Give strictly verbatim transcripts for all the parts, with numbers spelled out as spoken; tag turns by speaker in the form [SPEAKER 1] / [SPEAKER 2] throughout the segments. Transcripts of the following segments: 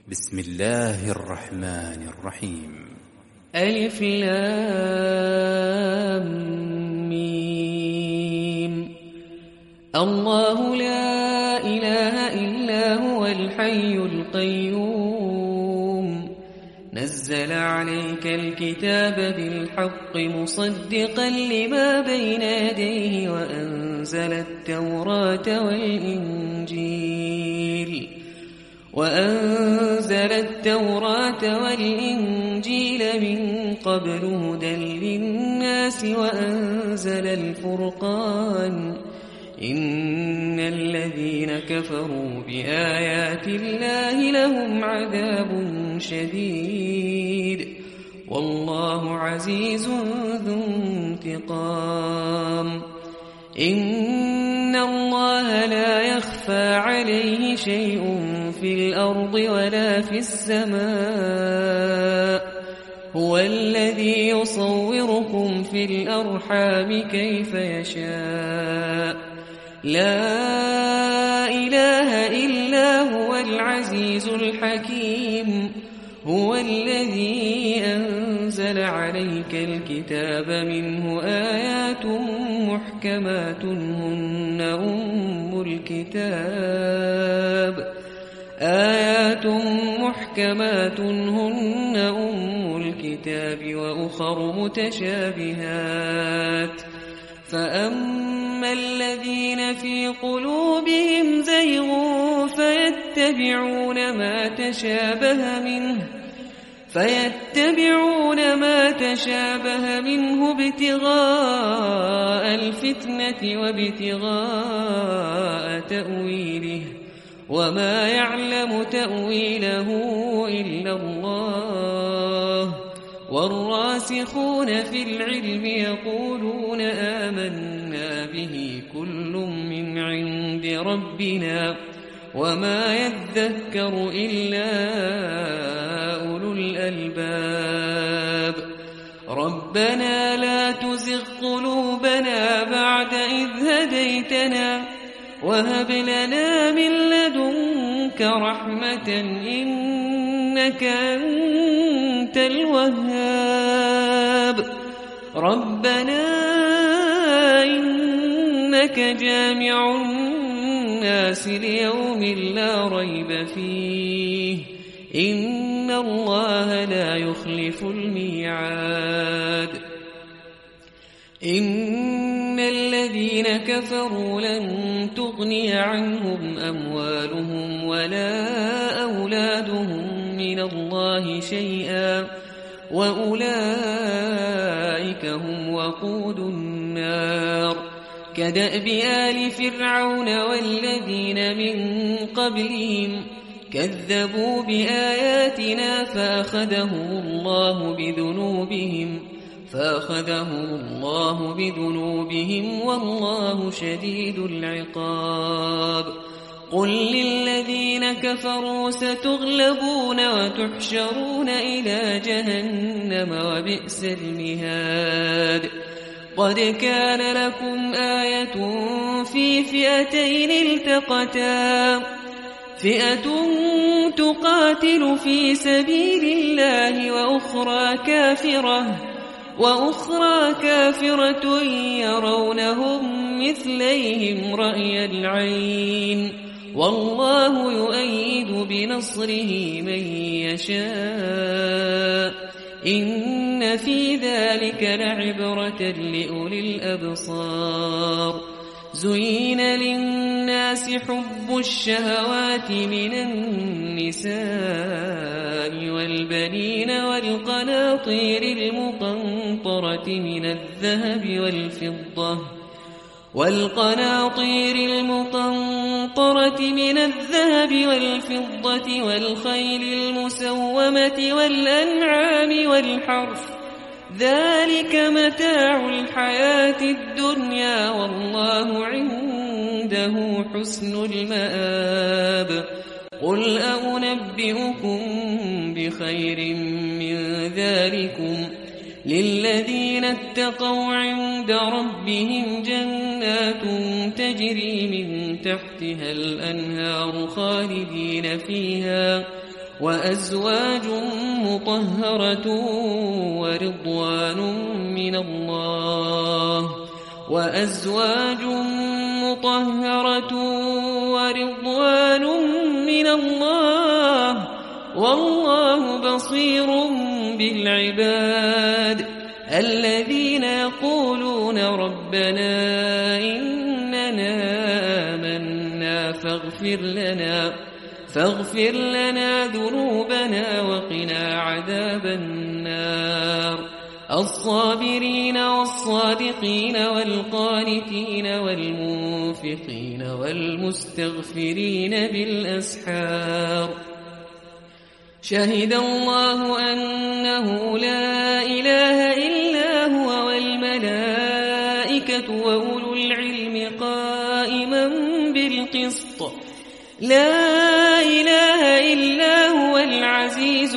[SPEAKER 1] بسم الله الرحمن الرحيم.
[SPEAKER 2] ألف لام ميم. الله لا إله إلا هو الحي القيوم نزل عليك الكتاب بالحق مصدقا لما بين يديه وأنزل التوراة والإنجيل وأنزل التوراة والإنجيل من قبل هدى للناس وأنزل الفرقان إن الذين كفروا بآيات الله لهم عذاب شديد والله عزيز ذو انتقام. إن الله لا يخفى عليه شيء في الأرض ولا في السماء هو الذي يصوركم في الأرحام كيف يشاء لا إله إلا هو العزيز الحكيم. هو الذي أنزل عليك الكتاب منه آيات محكمات هن أم الكتاب آيات محكمات هن أم الكتاب وأخر متشابهات فأما الذين في قلوبهم زيغ فيتبعون ما تشابه منه فيتبعون ما تشابه منه ابتغاء الفتنة وابتغاء تأويله وما يعلم تأويله إلا الله والراسخون في العلم يقولون آمنا به كل من عند ربنا وما يذكر إلا أولو الألباب. ربنا لا تزغ قلوبنا بعد إذ هديتنا وهب لنا من لدنك رحمة إنك أنت الوهاب. ربنا إنك جامع الناس ليوم لا ريب فيه إن الله لا يخلف الميعاد. إن الذين كفروا لن تغني عنهم أموالهم ولا أولادهم من الله شيئا وأولئك هم وقود النار كدأب آل فرعون والذين من قبلهم كذبوا بآياتنا فأخذهم الله بذنوبهم فأخذهم الله بذنوبهم والله شديد العقاب. قل للذين كفروا ستغلبون وتحشرون إلى جهنم وبئس المهاد. قد كان لكم آية في فئتين التقتا فئة تقاتل في سبيل الله وأخرى كافرة وأخرى كافرة يرونهم مثليهم رأي العين والله يؤيد بنصره من يشاء إن في ذلك لعبرة لأولي الأبصار. زين للناس حب الشهوات من النساء والبنين والقناطير المقنطرة من الذهب والفضة والقناطير المقنطرة من الذهب والفضة والخيل المسومة والأنعام والحرث ذلك متاع الحياة الدنيا والله عنده حسن المآب. قل أنبئكم بخير من ذلكم للذين اتقوا عند ربهم جنات تجري من تحتها الأنهار خالدين فيها وأزواج مطهرة ورضوان من الله وأزواج مطهرة ورضوان من الله والله بصير بالعباد الذين يقولون ربنا إننا آمنا فاغفر لنا فاغفر لنا ذنوبنا وقنا عذاب النار الصابرين والصادقين والقانتين والمنفقين والمستغفرين بالأسحار شهد الله أنه لا إله إلا هو والملائكة وأولو العلم قائما بالقسط لا إله إلا هو العزيز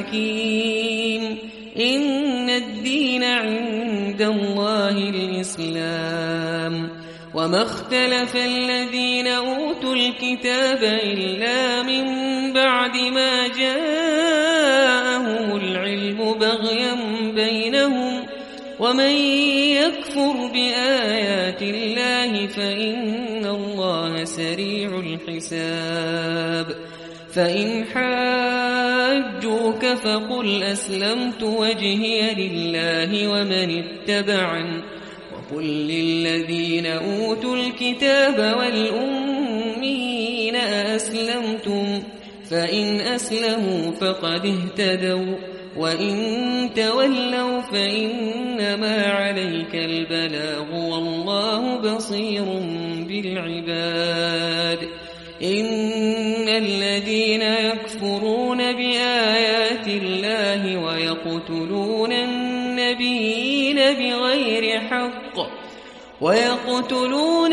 [SPEAKER 2] الحكيم إن الدين عند الله الإسلام وما اختلف الذين أوتوا الكتاب إلا من بعد ما جاءهم العلم بغيا بينهم ومن يكفر بآيات الله فإن الله سريع الحساب فإن حاجوك فقل أسلمت وجهي لله ومن اتبعن وقل للذين أوتوا الكتاب والأمين أسلمتم فإن أسلموا فقد اهتدوا وإن تولوا فإنما عليك البلاغ والله بصير بالعباد إن الذين يكفرون بآيات الله ويقتلون النبيين بغير حق ويقتلون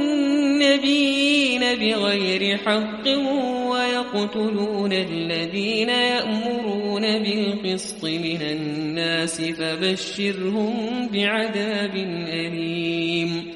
[SPEAKER 2] النبيين بغير حق ويقتلون الذين يأمرون بالقسط من الناس فبشرهم بعذاب أليم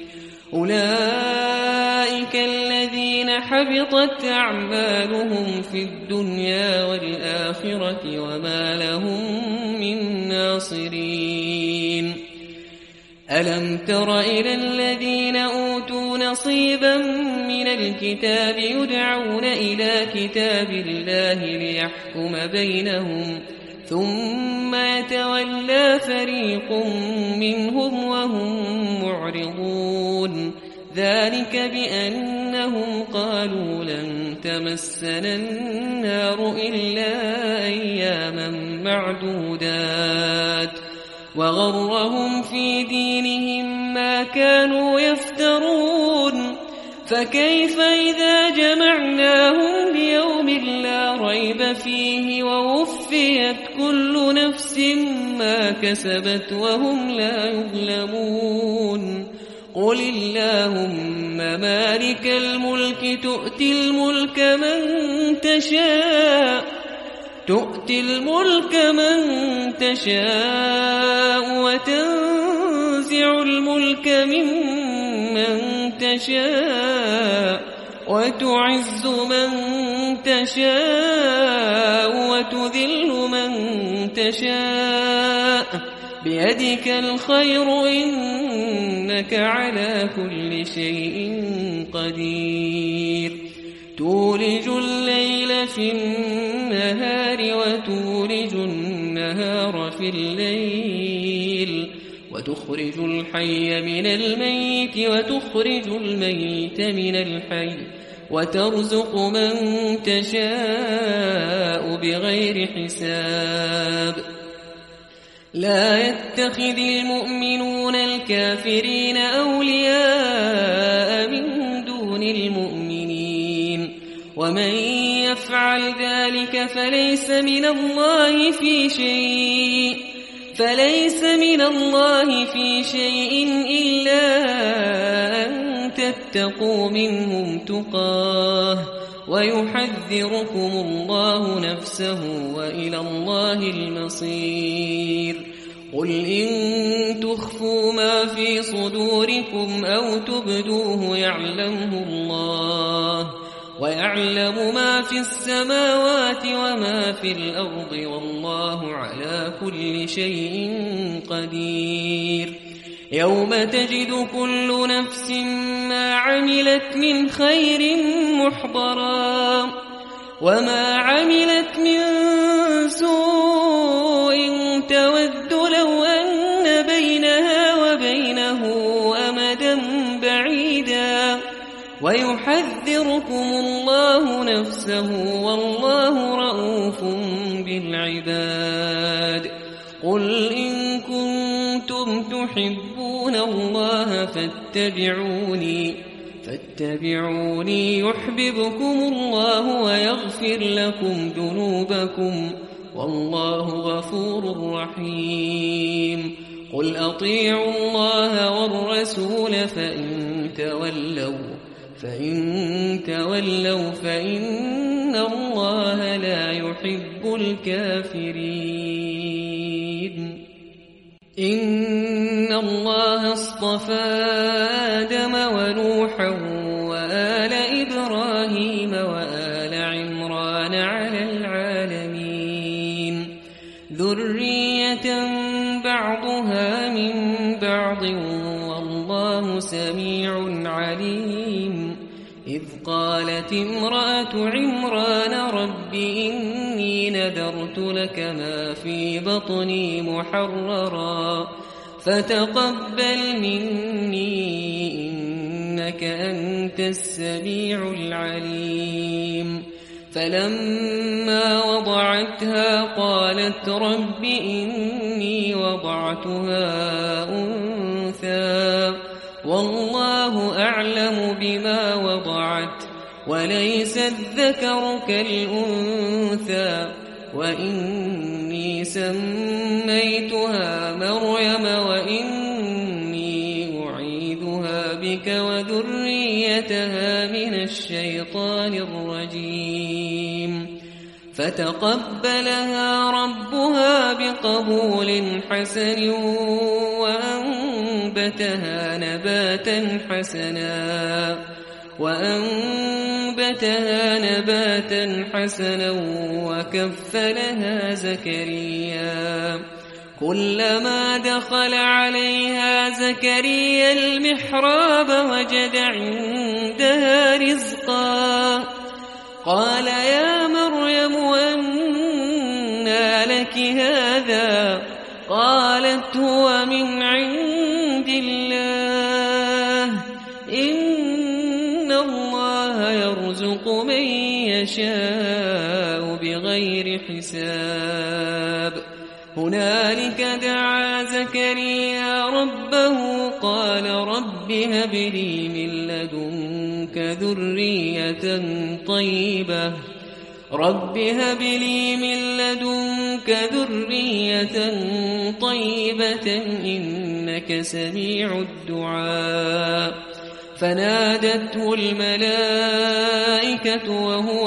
[SPEAKER 2] أولئك الذين حبطت أعمالهم في الدنيا والآخرة وما لهم من ناصرين ألم تر إلى الذين أوتوا نصيبا من الكتاب يدعون إلى كتاب الله ليحكم بينهم ثم يتولى فريق منهم وهم معرضون ذلك بأنهم قالوا لن تمسنا النار إلا أياما معدودات وغرهم في دينهم ما كانوا يفترون فكيف إذا جمعناهم ليوم لا ريب فيه ووفيت كل نفس ما كسبت وهم لا يظلمون قل اللهم مالك الملك تؤتي الملك من تشاء تؤتي الملك من تشاء وتنزع الملك ممن تشاء وتعز من تشاء وتذل من تشاء بيدك الخير إنك على كل شيء قدير تولج الليل في النهار وتولج النهار في الليل وتخرج الحي من الميت وتخرج الميت من الحي وترزق من تشاء بغير حساب لا يتخذ المؤمنون الكافرين أولياء من دون المؤمنين ومن يفعل ذلك فليس من الله في شيء فليس من الله في شيء إلا أن تتقوا منهم تقاه ويحذركم الله نفسه وإلى الله المصير قل إن تخفوا ما في صدوركم أو تبدوه يعلمه الله ويعلم ما في السماوات وما في الأرض والله على كل شيء قدير يوم تجد كل نفس ما عملت من خير محضرا وما عملت من سوء تود لو أن بينها وبينه أمدا بعيدا ويحذركم الله نفسه والله رءوف بالعباد قل إن كنتم تحبون الله فاتبعوني فاتبعوني يحببكم الله ويغفر لكم ذنوبكم والله غفور رحيم قل أطيعوا الله والرسول فإن تولوا فإن تولوا فإن الله لا يحب الكافرين إن الله اصطفى آدم ونوحا وآل إبراهيم وآل عمران على العالمين ذرية بعضها من بعض والله سميع عليم إذ قالت امرأة عمران رب إني نذرت لك ما في بطني محررا فتقبل مني إنك أنت السميع العليم فلما وضعتها قالت رب إني وضعتها أنثى والله أعلم بما وضعت وليس الذكر كالأنثى وإني سميتها مريم وإني أعيذها بك وذريتها من الشيطان الرجيم فتقبلها ربها بقبول حسن وأنبتها نباتا حسنا وأنبتها نباتا حسنا وكفلها زكريا كلما دخل عليها زكريا المحراب وجد عندها رزقا قال يا مريم أنى لك هذا قالت هو من عند الله إن الله يرزق من يشاء بغير حساب هنالك دعا زكريا ربه قال رب هب لي من لدنك ذرية طيبة رب هب لي من لدنك ذرية طيبة إنك سميع الدعاء فنادته الملائكة وهو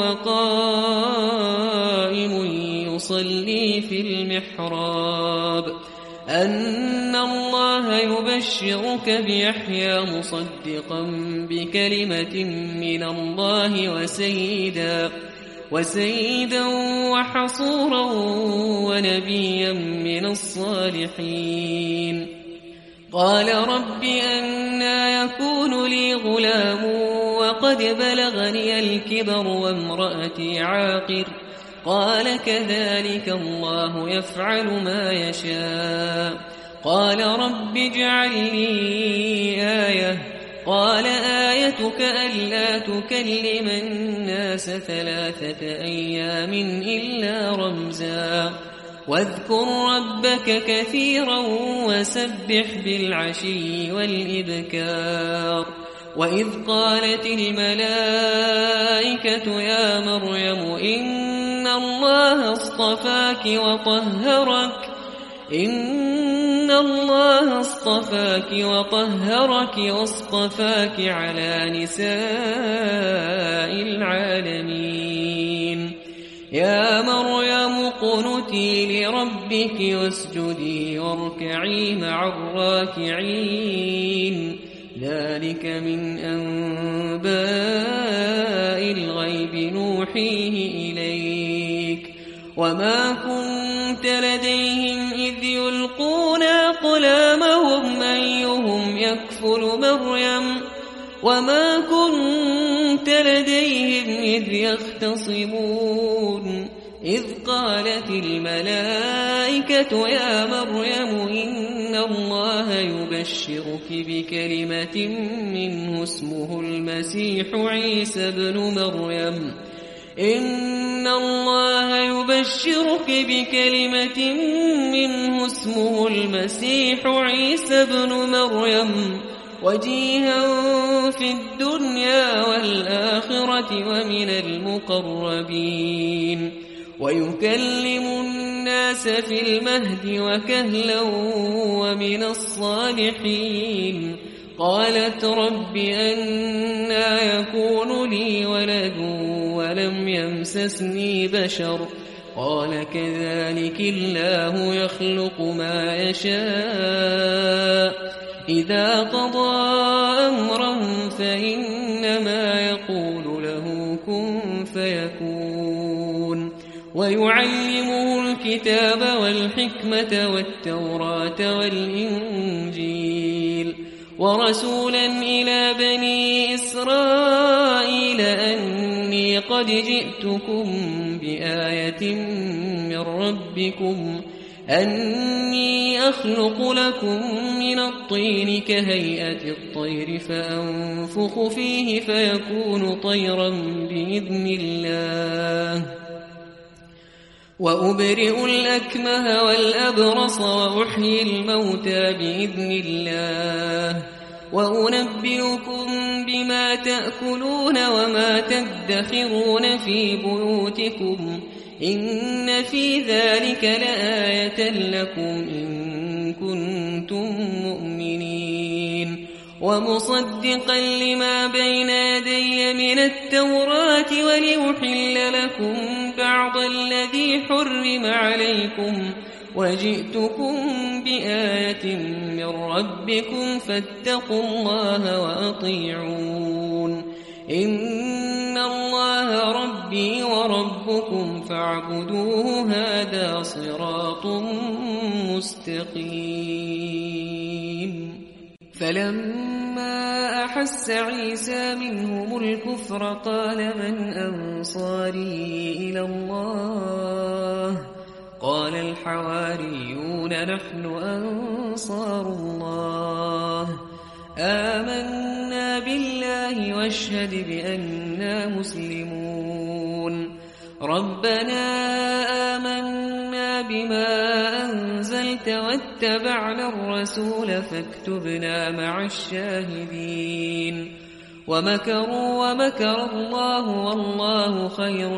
[SPEAKER 2] قائم يصلي في المحراب أن الله يبشرك بيحيى مصدقا بكلمة من الله وسيدا وسيدا وحصورا ونبيا من الصالحين قال رب أنى يكون لي غلام وقد بلغني الكبر وامرأتي عاقر قال كذلك الله يفعل ما يشاء قال رب اجعل لي آية قال آيتك ألا تكلم الناس ثلاثة أيام إلا رمزا واذكر ربك كثيرا وسبح بالعشي والإبكار وإذ قالت الملائكة يا مريم إن الله اصطفاك وطهرك إن الله اصطفاك وطهرك واصطفاك على نساء العالمين يا مريم اقنتي لربك واسجدي واركعي مع الراكعين ذلك من أنباء الغيب نوحيه إليك وما كنت لديهم إذ يلقون أقلامهم أيهم يكفل مريم وما كنت لديهم إذ يختصمون إذ قالت الملائكة يا مريم إن الله يبشرك بكلمة منه اسمه المسيح عيسى ابن مريم إن الله يبشرك بكلمة منه اسمه المسيح عيسى ابن مريم وجيها في الدنيا والآخرة ومن المقربين ويكلم الناس في المهد وكهلا ومن الصالحين قالت رب أنى يكون لي ولد ولم يمسسني بشر قال كذلك الله يخلق ما يشاء إذا قضى أمرا فإنما يقول له كن فيكون ويعلمه الكتاب والحكمة والتوراة والإنجيل ورسولا إلى بني إسرائيل أني قد جئتكم بآية من ربكم أني أخلق لكم من الطين كهيئة الطير فأنفخ فيه فيكون طيرا بإذن الله وأبرئ الأكمه والأبرص وأحيي الموتى بإذن الله وأنبئكم بما تأكلون وما تدخرون في بيوتكم إن في ذلك لآية لكم إن كنتم مؤمنين ومصدقا لما بين يدي من التوراة ولأحل لكم بعض الذي حرم عليكم وجئتكم بآية من ربكم فاتقوا الله وأطيعون إن الله ربي وربكم فاعبدوه هذا صراط مستقيم فلما أحس عيسى منهم الكفر قال من أنصاري إلى الله قال الحواريون نحن أنصار الله آمنا بالله واشهد بأننا مسلمون ربنا آمنا بما أنزلت واتبعنا الرسول فاكتبنا مع الشاهدين ومكروا ومكر الله والله خير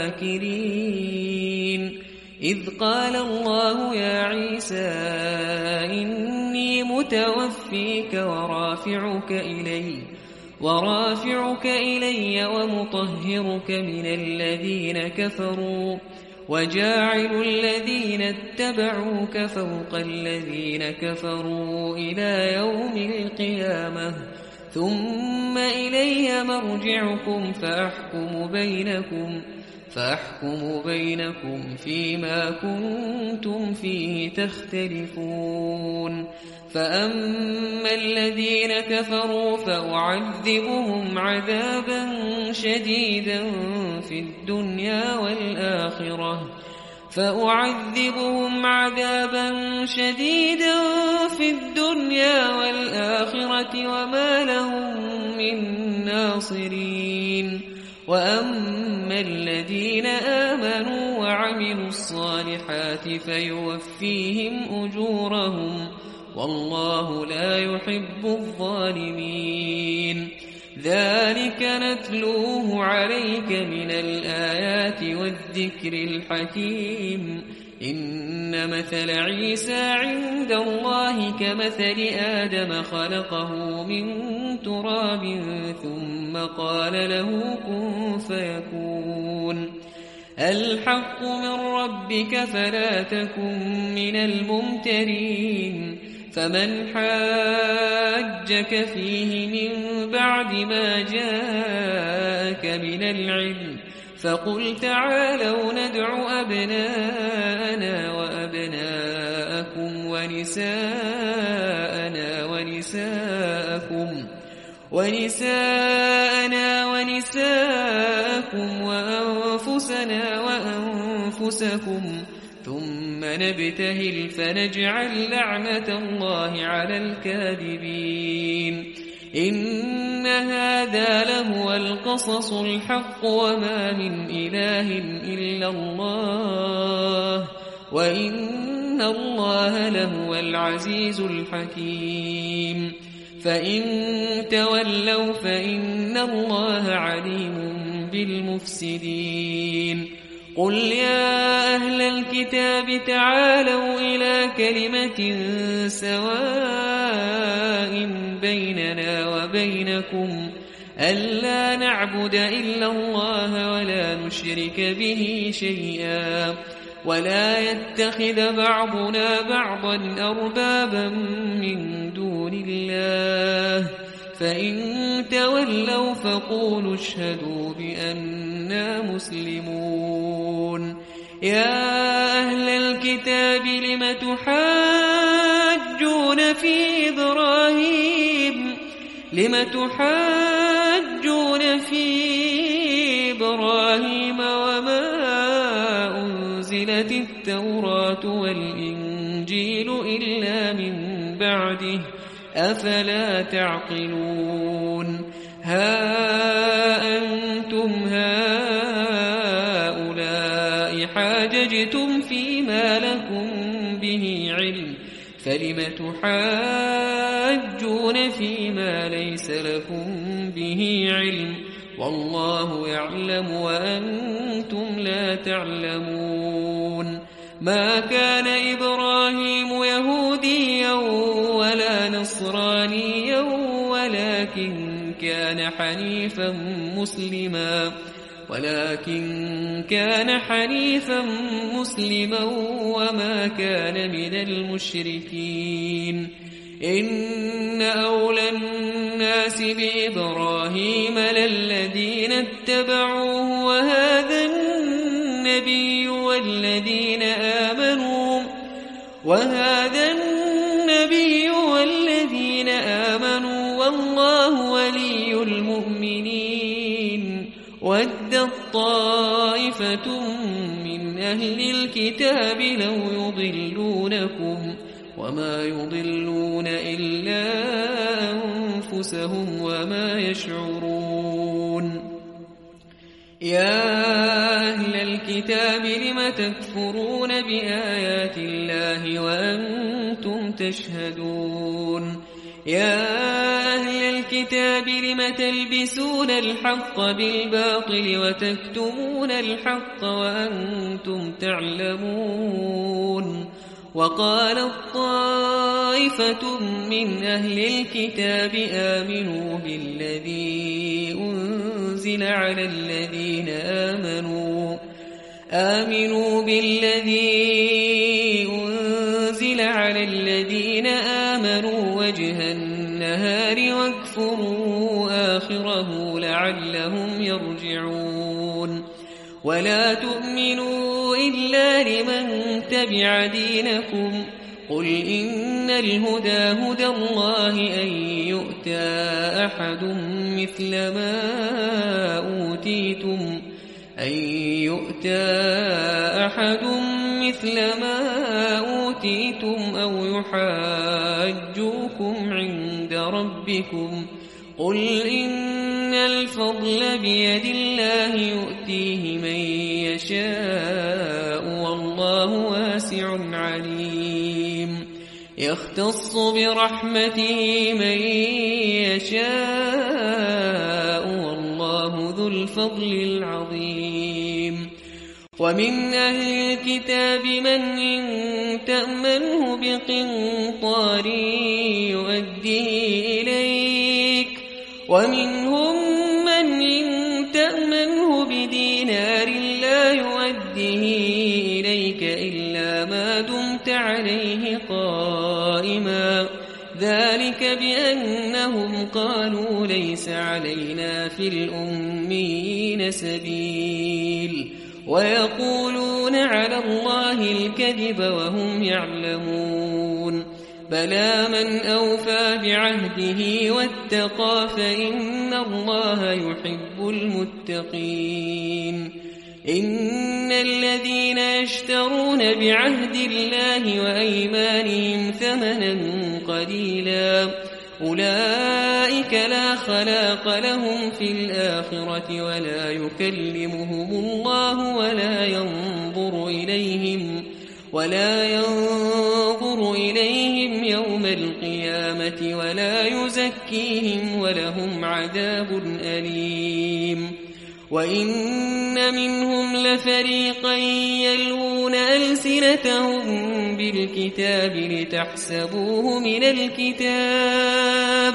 [SPEAKER 2] الماكرين إذ قال الله يا عيسى إني متوفيك ورافعك إلي ورافعك إلي ومطهرك من الذين كفروا وجاعل الذين اتبعوك فوق الذين كفروا إلى يوم القيامة ثم إلي مرجعكم فأحكم بينكم فأحكم بينكم فيما كنتم فيه تختلفون فأما الذين كفروا فأعذبهم عذابا شديدا في الدنيا والآخرة فأعذبهم عذابا شديدا في الدنيا والآخرة وما لهم من ناصرين وأما الذين آمنوا وعملوا الصالحات فيوفيهم أجورهم والله لا يحب الظالمين ذلك نتلوه عليك من الآيات والذكر الحكيم إن مثل عيسى عند الله كمثل آدم خلقه من تراب ثم قال له كن فيكون الحق من ربك فلا تكن من الممترين فمن حاجك فيه من بعد ما جاءك من العلم فقل تعالوا ندع أبناءنا وأبناءكم ونساءنا ونساءكم ونساءنا ونساءكم وأنفسنا وأنفسكم ثم نبتهل فنجعل لعنة الله على الكاذبين إن هذا لهو القصص الحق وما من إله إلا الله وإن الله لهو العزيز الحكيم فإن تولوا فإن الله عليم بالمفسدين قل يا أهل الكتاب تعالوا إلى كلمة سواء بيننا وبينكم ألا نعبد إلا الله ولا نشرك به شيئا ولا يتخذ بعضنا بعضا أربابا من دون الله فإن تولوا فقولوا اشهدوا بأننا مسلمون يا أهل الكتاب لم تحاجون في إبراهيم لم تحاجون في إبراهيم وما أنزلت التوراة والإنجيل إلا من بعده أفلا تعقلون ها أنتم هؤلاء حاججتم فيما لكم به علم فلم تحاجون فيما ليس لكم به علم والله يعلم وأنتم لا تعلمون ما كان إبراهيم يهوديا ولا نصرانيا ولكن كان حنيفا مسلما ولكن كان حنيفا مسلما وما كان من المشركين إن أولى الناس بإبراهيم للذين اتبعوه وهذا النبي والذين آمنوا وهذا النبي والذين آمنوا والله ولي المؤمنين ودت طائفة من أهل الكتاب لو يضلونكم وما يضلون إلا أنفسهم وما يشعرون يا أهل الكتاب لم تكفرون بآيات الله وأنتم تشهدون يا أهل الكتاب لم تلبسون الحق بالباطل وتكتمون الحق وأنتم تعلمون وقالت طائفة من أهل الكتاب آمنوا بالذي أنزل على الذين آمنوا آمنوا بالذي أنزل على الذين آمنوا وجه النهار واكفروا آخره لعلهم يرجعون ولا تؤمنوا إلا لمن تبع دينكم قل إن الهدى هدى الله أن يؤتى أحد مثل ما أوتيتم أن يؤتى أحد مثل ما أوتيتم أو يحاجوكم عند ربكم قل إن الفضل بيد الله يؤتيه من يشاء والله واسع عليم يختص برحمته من يشاء والله ذو الفضل العظيم ومن أهل الكتاب من إن تأمنه بقنطار يؤديه إليك ومنهم من إن تأمنه بدينار لا يؤديه إليك رزقك إلا ما دمت عليه قائما ذلك بأنهم قالوا ليس علينا في الأميين سبيل ويقولون على الله الكذب وهم يعلمون بلى من أوفى بعهده واتقى فإن الله يحب المتقين إن الذين يشترون بعهد الله وأيمانهم ثمنا قليلا أولئك لا خلاق لهم في الآخرة ولا يكلمهم الله ولا ينظر إليهم ولا ينظر إليهم يوم القيامة ولا يزكيهم ولهم عذاب أليم وإن منهم لفريقا يلوون ألسنتهم بالكتاب لتحسبوه من الكتاب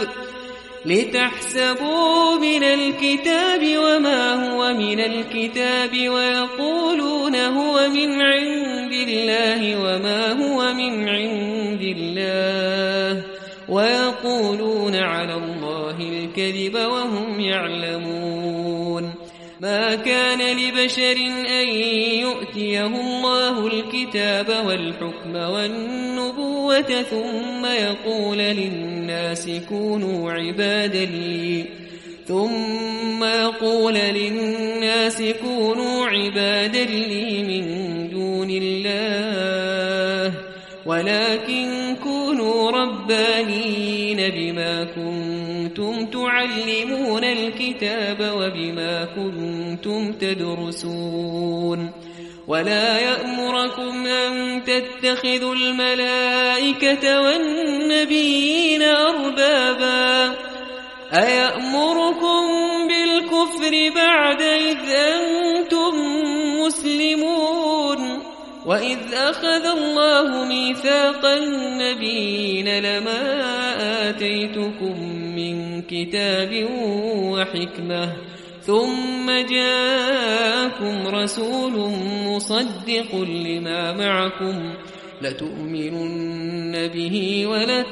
[SPEAKER 2] لتحسبوه من الكتاب وما هو من الكتاب ويقولون هو من عند الله وما هو من عند الله ويقولون على الله الكذب وهم يعلمون ما كان لبشر أن يؤتيه الله الكتاب والحكم والنبوة ثم يقول للناس كونوا عبادا لي ثم يقول للناس كونوا عبادا لي من دون الله ولكن كونوا ربانين بما كنتم تعلمون الكتاب وبما كنتم تدرسون ولا يأمركم أن تتخذوا الملائكة والنبيين أربابا أيأمركم بالكفر بعد إذ أنتم مسلمون وإذ أخذ الله ميثاق النبيين لما آتيتكم من كتاب وحكمة ثم جاءكم رسول مصدق لما معكم لتؤمنن به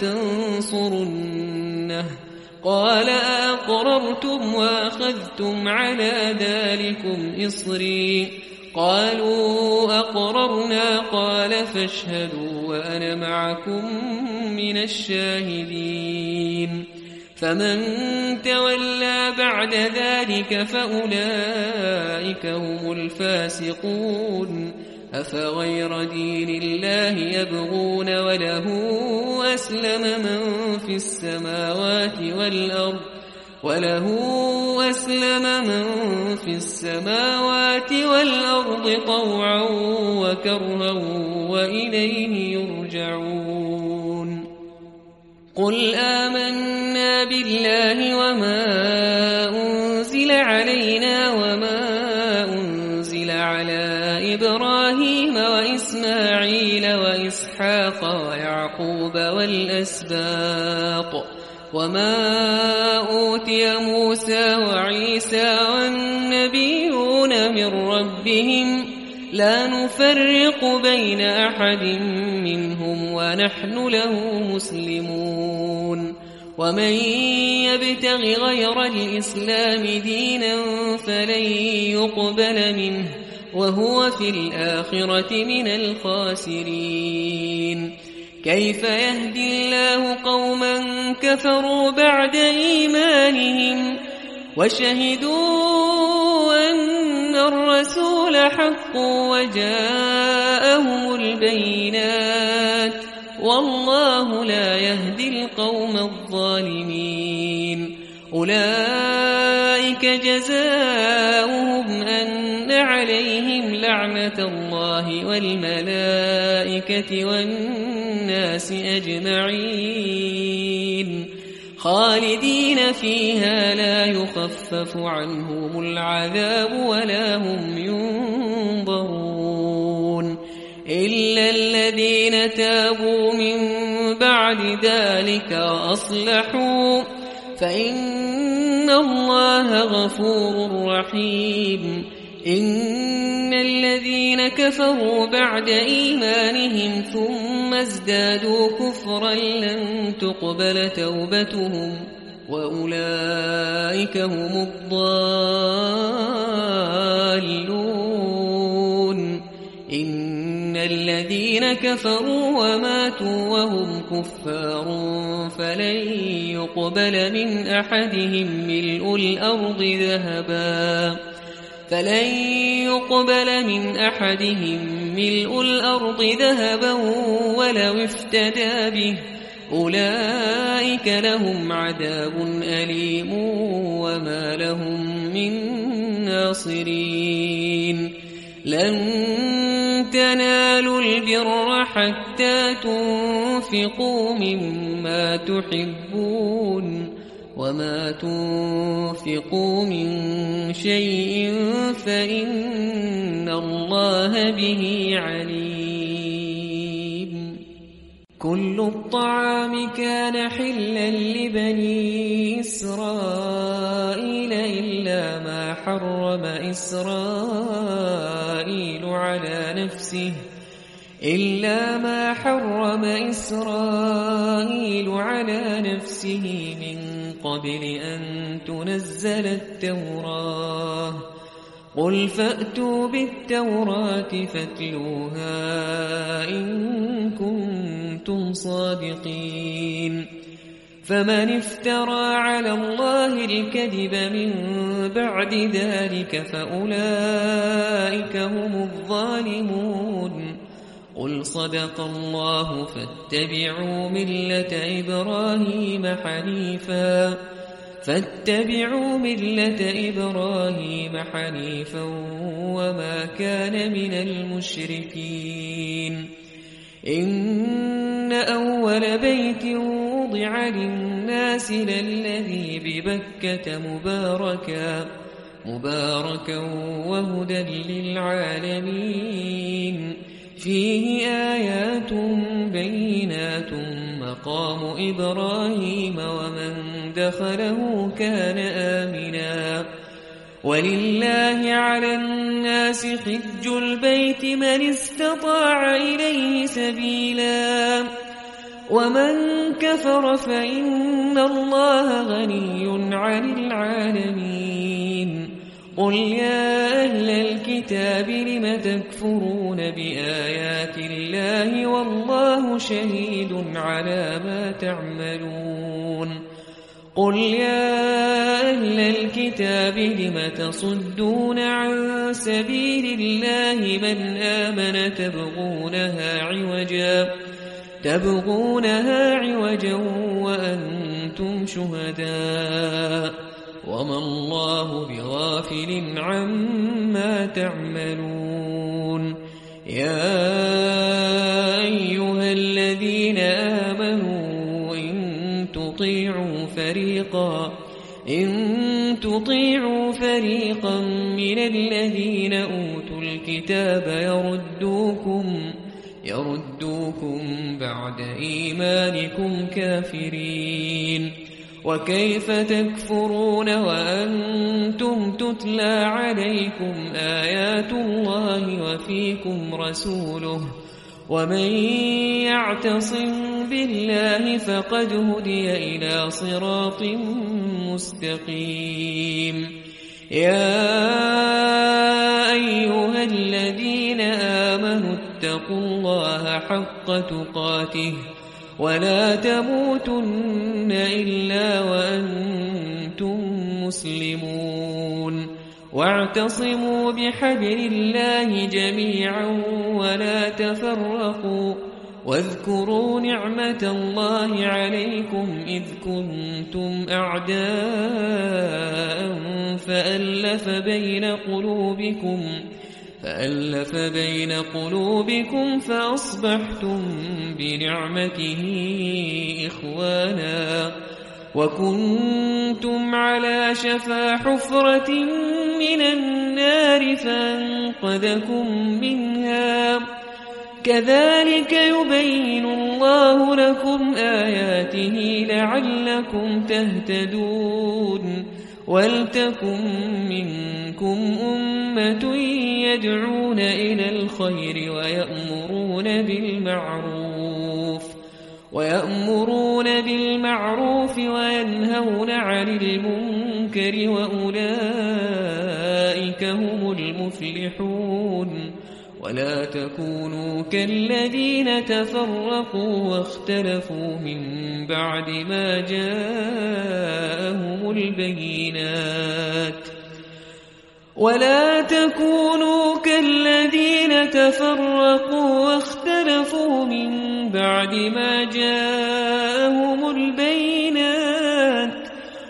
[SPEAKER 2] ولتنصرنه قال أقررتم وأخذتم على ذلكم إصري قالوا أقررنا قال فاشهدوا وأنا معكم من الشاهدين فمن تولى بعد ذلك فأولئك هم الفاسقون أفغير دين الله يبغون وله أسلم من في السماوات والأرض وله أسلم من في السماوات والأرض طوعا وكرها وإليه يرجعون قل آمنا بالله وما أنزل علينا وما أنزل على إبراهيم وإسماعيل وإسحاق ويعقوب والأسباط وما أوتي موسى وعيسى والنبيون من ربهم لا نفرق بين أحد منهم ونحن له مسلمون ومن يبتغ غير الإسلام دينا فلن يقبل منه وهو في الآخرة من الخاسرين كيف يهدي الله قوما كفروا بعد إيمانهم وشهدوا أن الرسول حق وجاءهم البينات والله لا يهدي القوم الظالمين أولئك جزاؤهم أن عليهم لعنة الله والملائكة والناس أجمعين خالدين فيها لا يخفف عنهم العذاب ولا هم ينظرون إلا الذين تابوا من بعد ذلك وأصلحوا فإن الله غفور رحيم إن الذين كفروا بعد إيمانهم ثم ازدادوا كفرا لن تقبل توبتهم وأولئك هم الضالون إن الذين كفروا وماتوا وهم كفار فلن يقبل من أحدهم ملء الأرض ذهبا فلن يقبل من أحدهم ملء الأرض ذهبا ولو افتدى به أولئك لهم عذاب أليم وما لهم من ناصرين لن تنالوا البر حتى تنفقوا مما تحبون وما تنفقوا من شيء فإن الله به عليم كل الطعام كان حلا لبني إسرائيل إلا ما حرم إسرائيل على نفسه إلا ما حرم إسرائيل على نفسه من قبل أن تنزل التوراة قل فأتوا بالتوراة فاتلوها إن كنتم صادقين فمن افترى على الله الكذب من بعد ذلك فأولئك هم الظالمون قل صدق الله فاتبعوا ملة إبراهيم حنيفا فاتبعوا ملة إبراهيم حنيفا وما كان من المشركين إن أول بيت وضع للناس للذي ببكة مباركا مباركا وهدى للعالمين فيه آيات بينات مقام إبراهيم ومن دخله كان آمنا ولله على الناس حج البيت من استطاع إليه سبيلا ومن كفر فإن الله غني عن العالمين قل يا أهل الكتاب لم تكفرون بآيات الله والله شهيد على ما تعملون قل يا أهل الكتاب لم تصدون عن سبيل الله من آمن تبغونها عوجا تبغونها عوجا وأنتم شهداء وما الله بغافل عما تعملون يا أيها الذين آمنوا إن تطيعوا فريقا إن تطيعوا فريقا من الذين أوتوا الكتاب يردوكم يردوكم بعد إيمانكم كافرين وكيف تكفرون وأنتم تتلى عليكم آيات الله وفيكم رسوله ومن يعتصم بالله فقد هدي إلى صراط مستقيم يا أيها الذين آمنوا اتقوا الله حق تقاته ولا تموتن إلا وأنتم مسلمون واعتصموا بحبل الله جميعا ولا تفرقوا واذكروا نعمة الله عليكم إذ كنتم أعداء فألف بين قلوبكم فألف بين قلوبكم فأصبحتم بنعمته إخوانا وكنتم على شفا حفرة من النار فأنقذكم منها كذلك يبين الله لكم آياته لعلكم تهتدون ولتكن منكم أمة أمة يدعون إلى الخير ويأمرون بالمعروف ويأمرون بالمعروف وينهون عن المنكر وأولئك هم المفلحون ولا تكونوا كالذين تفرقوا واختلفوا من بعد ما جاءهم البينات ولا تكونوا كالذين تفرقوا واختلفوا من بعد ما جاءهم البينات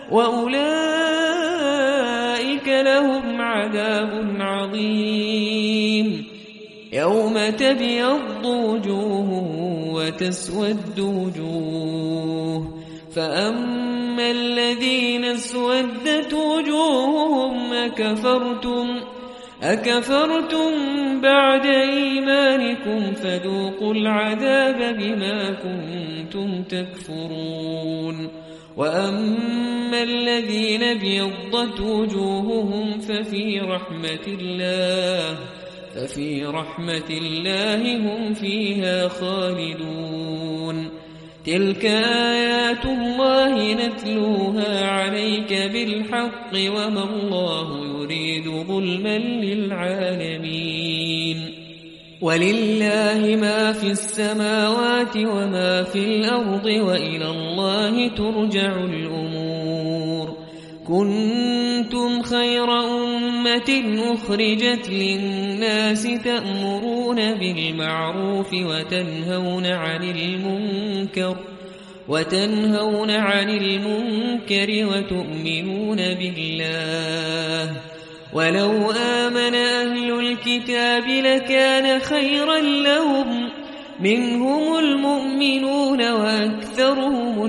[SPEAKER 2] وأولئك لهم عذاب عظيم يوم تبيض وجوه وتسود وجوه فأما الذين اسودت وجوههم أكفرتم أكفرتم بعد إيمانكم فذوقوا العذاب بما كنتم تكفرون وأما الذين ابيضت وجوههم ففي رحمة الله ففي رحمة الله هم فيها خالدون تلك آيات الله نتلوها عليك بالحق وما الله يريد ظلما للعالمين ولله ما في السماوات وما في الأرض وإلى الله ترجع الأمور كنتم خير أمة أخرجت للناس تأمرون بالمعروف وتنهون عن المنكر وتنهون عن المنكر وتؤمنون بالله ولو آمن أهل الكتاب لكان خيرا لهم منهم المؤمنون وأكثرهم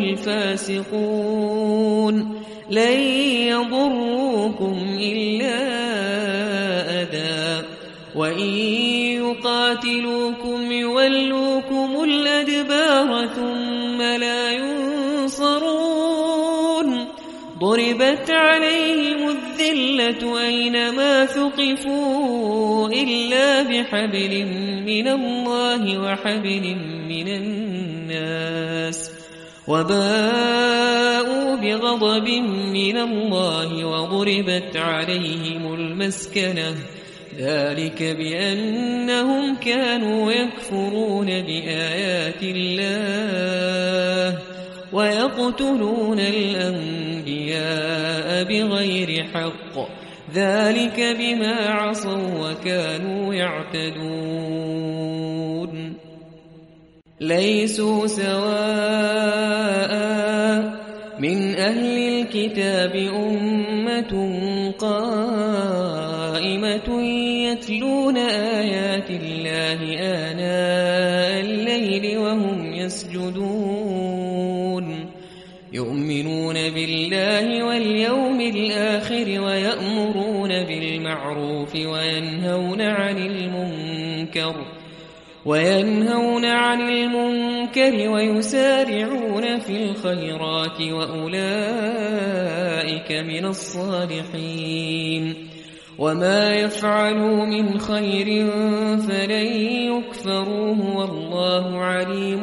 [SPEAKER 2] الفاسقون لن يضروكم إلا أذى وإن يقاتلوكم يولوكم الأدبار ثم لا ينصرون ضربت عليهم الذلة أينما ثقفوا إلا بحبل من الله وحبل من الناس وباءوا بغضب من الله وضربت عليهم المسكنة ذلك بأنهم كانوا يكفرون بآيات الله ويقتلون الأنبياء بغير حق ذلك بما عصوا وكانوا يعتدون ليسوا سواء من أهل الكتاب أمة قائمة يتلون آيات الله آناء الليل وهم يسجدون يؤمنون بالله واليوم الآخر ويأمرون بالمعروف وينهون عن المنكر وينهون عن المنكر ويسارعون في الخيرات وأولئك من الصالحين وما يفعلوا من خير فلن يكفروه والله عليم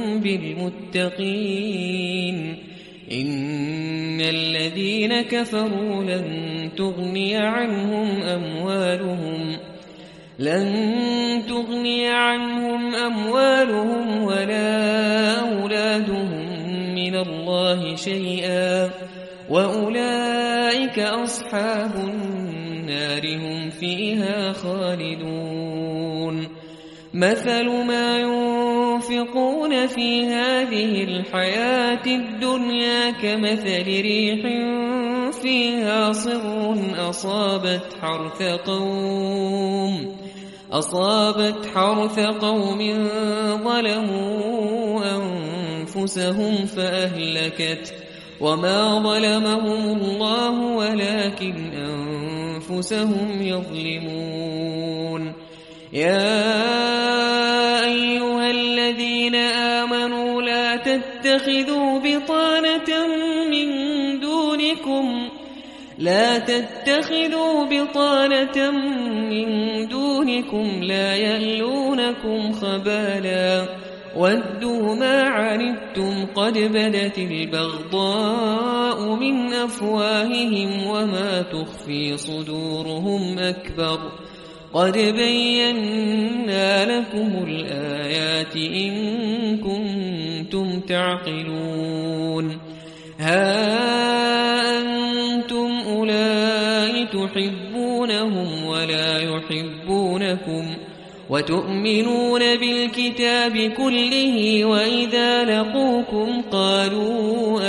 [SPEAKER 2] بالمتقين إن الذين كفروا لن تغني عنهم أموالهم لن تغني عنهم أموالهم ولا أولادهم من الله شيئا وأولئك أصحاب النار هم فيها خالدون مثل ما ينفقون في هذه الحياة الدنيا كمثل ريح فيها صر أصابت حرث قوم أصابت حرث قوم ظلموا أنفسهم فأهلكت وما ظلمهم الله ولكن أنفسهم يظلمون يا أيها الذين آمنوا لا تتخذوا بطانة من دونكم لا تتخذوا بطانة من دونكم لا يألونكم خبالا ودوا ما عنتم قد بدت البغضاء من أفواههم وما تخفي صدورهم أكبر قد بينا لكم الآيات إن كنتم تعقلون ها أنتم أولئك تحبونهم ولا يحبونكم وتؤمنون بالكتاب كله وإذا لقوكم قالوا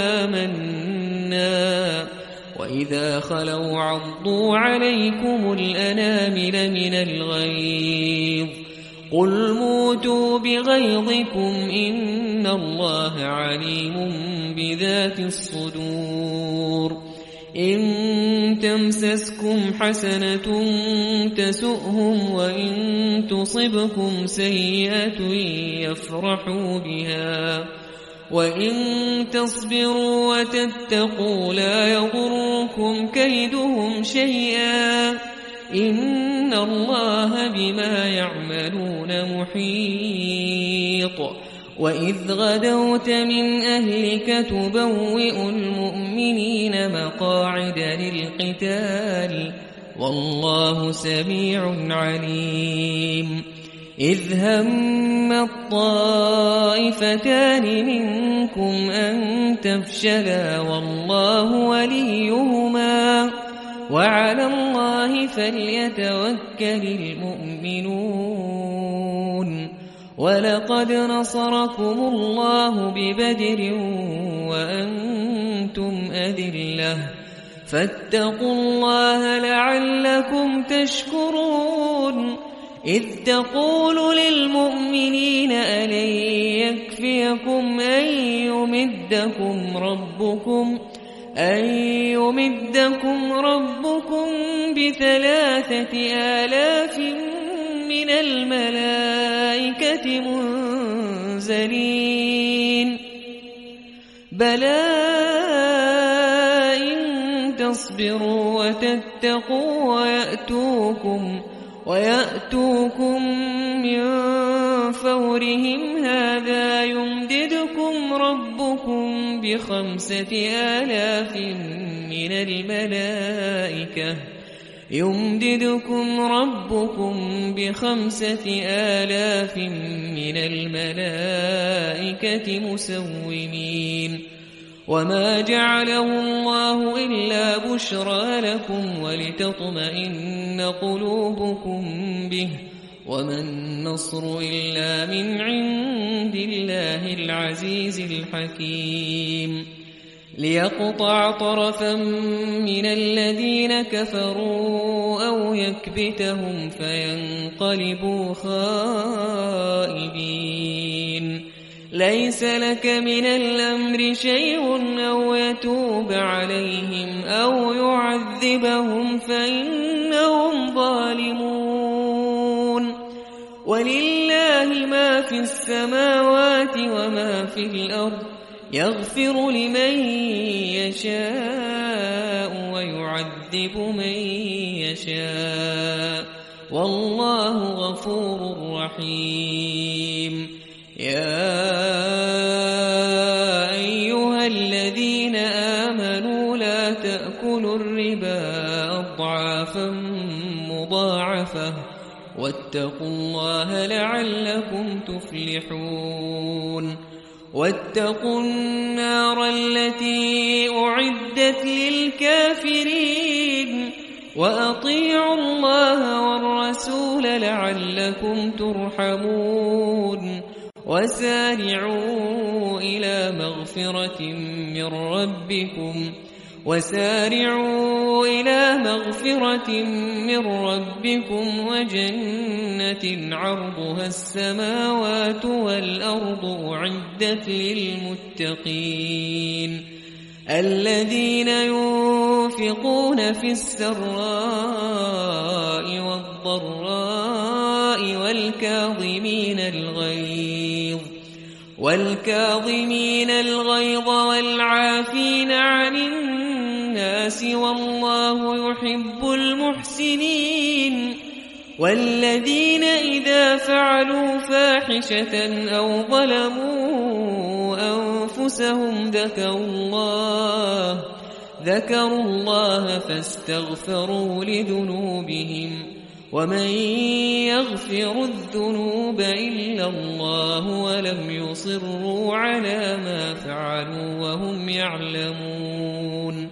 [SPEAKER 2] آمنا وإذا خلوا عضوا عليكم الأنامل من الغيظ قل موتوا بغيظكم إن الله عليم بذات الصدور إن تمسسكم حسنة تسؤهم وإن تصبكم سيئة يفرحوا بها وإن تصبروا وتتقوا لا يضركم كيدهم شيئا إن الله بما يعملون محيط وإذ غدوت من أهلك تبوئ المؤمنين مقاعد للقتال والله سميع عليم إذ هم الطائفتان منكم أن تفشلا والله وليهما وعلى الله فليتوكل المؤمنون ولقد نصركم الله ببدر وأنتم أذلة فاتقوا الله لعلكم تشكرون إذ تقول للمؤمنين ألن يكفيكم أن يمدكم ربكم أن يمدكم ربكم بثلاثة آلاف من الملائكة منزلين بلى إن تصبروا وتتقوا ويأتوكم ويأتوكم من فورهم هذا يمددكم ربكم بخمسة آلاف من الملائكة يمددكم ربكم بخمسة آلاف من الملائكة مسومين وما جعله الله إلا بشرى لكم ولتطمئن قلوبكم به وما النصر إلا من عند الله العزيز الحكيم ليقطع طرفا من الذين كفروا أو يكبتهم فينقلبوا خائبين ليس لك من الأمر شيء أو يتوب عليهم أو يعذبهم فإنهم ظالمون ولله ما في السماوات وما في الأرض يغفر لمن يشاء ويعذب من يشاء والله غفور رحيم يا أيها الذين آمنوا لا تأكلوا الربا أضعافا مضاعفة واتقوا الله لعلكم تفلحون واتقوا النار التي أعدت للكافرين وأطيعوا الله والرسول لعلكم ترحمون وسارعوا إلى مغفرة من ربكم وسارعوا إلى مغفرة من ربكم وجنة عرضها السماوات والأرض أعدت للمتقين الذين ينفقون في السراء والضراء والكاظمين الغيظ والكاظمين الغيظ والعافين عن الناس للناس والله يحب المحسنين. والذين إذا فعلوا فاحشة أو ظلموا أنفسهم ذكروا الله ذكروا الله فاستغفروا لذنوبهم ومن يغفر الذنوب إلا الله ولم يصروا على ما فعلوا وهم يعلمون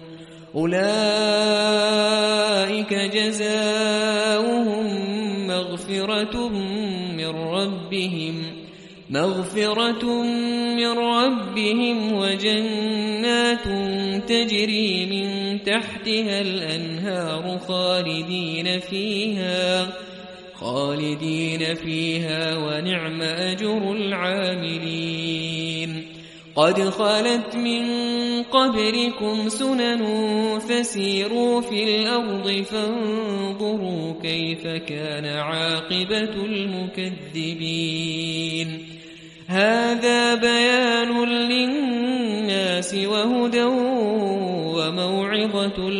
[SPEAKER 2] أولئك جزاؤهم مغفرة من ربهم مغفرة من ربهم وجنات تجري من تحتها الأنهار خالدين فيها خالدين فيها ونعم أجر العاملين. قد خلت من قبلكم سنن فسيروا في الأرض فانظروا كيف كان عاقبة المكذبين. هذا بيان للناس وهدى وموعظة